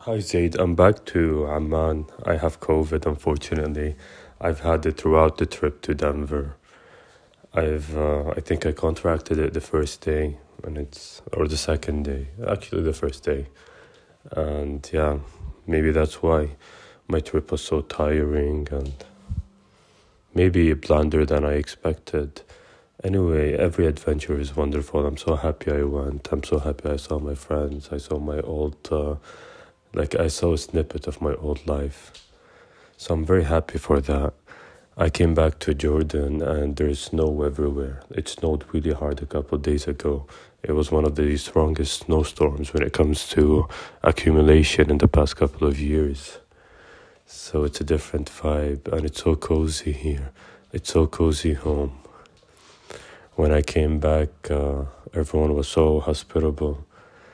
Hi Zaid, I'm back to Amman. I have COVID, unfortunately. I've had it throughout the trip to Denver. I think I contracted it the first day, or the second day, actually the first day. And yeah, maybe that's why my trip was so tiring and maybe blander than I expected. Anyway, every adventure is wonderful. I'm so happy I went. I'm so happy I saw my friends. I saw my I saw a snippet of my old life. So I'm very happy for that. I came back to Jordan and there's snow everywhere. It snowed really hard a couple of days ago. It was one of the strongest snowstorms when it comes to accumulation in the past couple of years. So it's a different vibe and it's so cozy here. It's so cozy home. When I came back, everyone was so hospitable.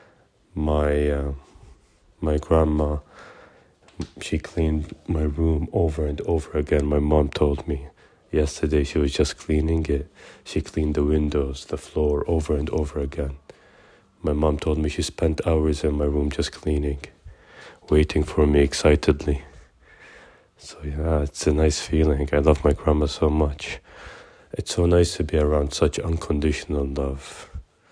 My grandma, she cleaned my room over and over again. My mom told me yesterday she was just cleaning it. She cleaned the windows, the floor over and over again. My mom told me she spent hours in my room just cleaning, waiting for me excitedly. So yeah, it's a nice feeling. I love my grandma so much. It's so nice to be around such unconditional love.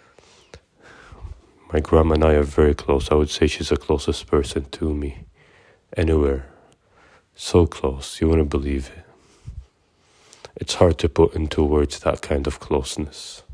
My grandma and I are very close. I would say she's the closest person to me. Anywhere. So close, you wouldn't believe it. It's hard to put into words that kind of closeness.